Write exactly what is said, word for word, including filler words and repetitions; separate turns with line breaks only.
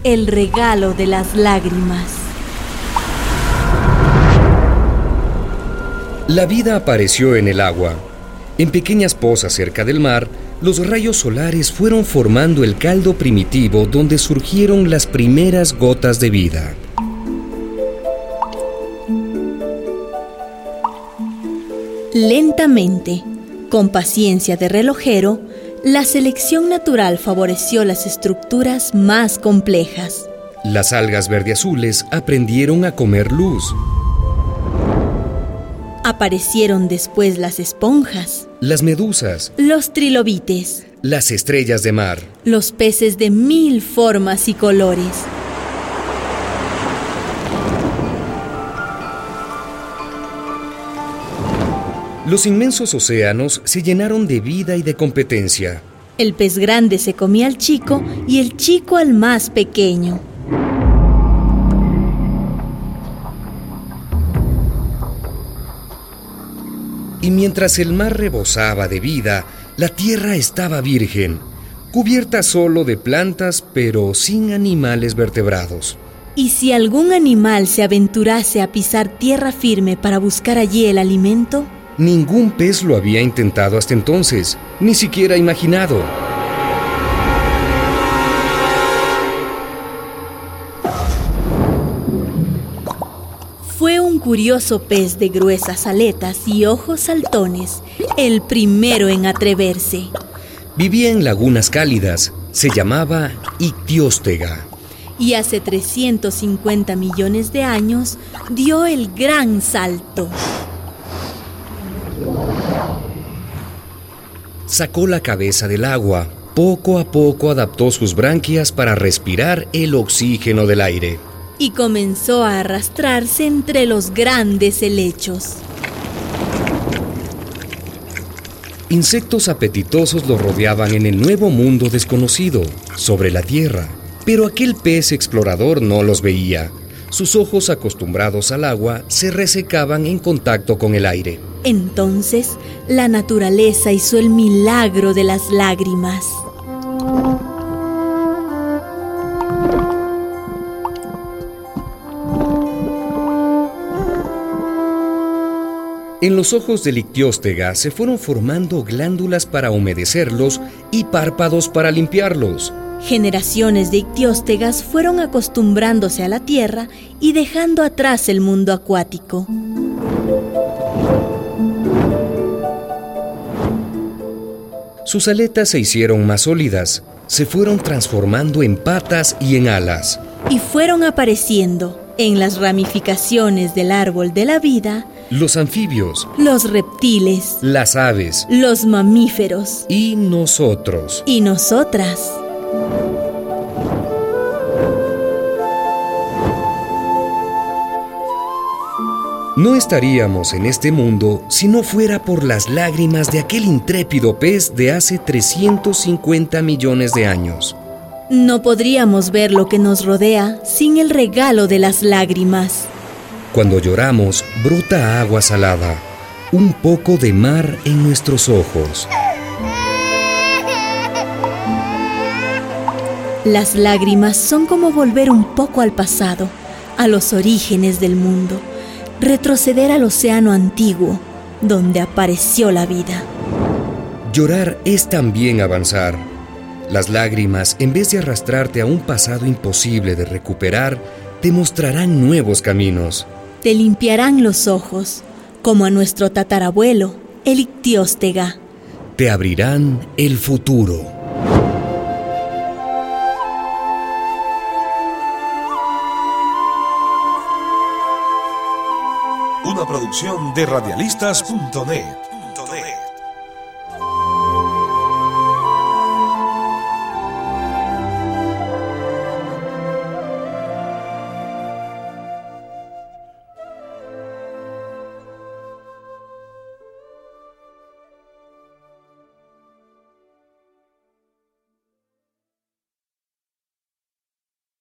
el regalo de las lágrimas.
La vida apareció en el agua. En pequeñas pozas cerca del mar, los rayos solares fueron formando el caldo primitivo donde surgieron las primeras gotas de vida.
Lentamente, con paciencia de relojero, la selección natural favoreció las estructuras más complejas.
Las algas verde-azules aprendieron a comer luz.
Aparecieron después las esponjas,
Las medusas,
los trilobites,
las estrellas de mar.
los peces de mil formas y colores.
Los inmensos océanos se llenaron de vida y de competencia.
El pez grande se comía al chico y el chico al más pequeño.
Y mientras el mar rebosaba de vida, la tierra estaba virgen, cubierta solo de plantas, pero sin animales vertebrados.
Y si algún animal se aventurase a pisar tierra firme para buscar allí el alimento,
Ningún pez lo había intentado hasta entonces, ni siquiera imaginado.
fue un curioso pez de gruesas aletas y ojos saltones, el primero en atreverse.
Vivía en lagunas cálidas, se llamaba ictióstega.
Y hace trescientos cincuenta millones de años dio el gran salto.
Sacó la cabeza del agua. Poco a poco adaptó sus branquias para respirar el oxígeno del aire.
Y comenzó a arrastrarse entre los grandes helechos.
Insectos apetitosos lo rodeaban en el nuevo mundo desconocido, sobre la tierra. Pero aquel pez explorador no los veía. Sus ojos, acostumbrados al agua, se resecaban en contacto con el aire.
Entonces, la naturaleza hizo el milagro de las lágrimas.
En los ojos del ictióstega se fueron formando glándulas para humedecerlos y párpados para limpiarlos.
Generaciones de ictióstegas fueron acostumbrándose a la tierra y dejando atrás el mundo acuático.
Sus aletas se hicieron más sólidas, se fueron transformando en patas y en alas.
Y fueron apareciendo en las ramificaciones del árbol de la vida
Los anfibios,
los reptiles,
las aves
los mamíferos
y nosotros.
y nosotras.
No estaríamos en este mundo si no fuera por las lágrimas de aquel intrépido pez de hace trescientos cincuenta millones de años.
No podríamos ver lo que nos rodea sin el regalo de las lágrimas.
Cuando lloramos, brota agua salada, un poco de mar en nuestros ojos.
Las lágrimas son como volver un poco al pasado, a los orígenes del mundo, retroceder al océano antiguo, donde apareció la vida.
Llorar es también avanzar. Las lágrimas, en vez de arrastrarte a un pasado imposible de recuperar, te mostrarán nuevos caminos.
Te limpiarán los ojos, como a nuestro tatarabuelo, el ictióstega.
Te abrirán el futuro.
Una producción de radialistas punto net.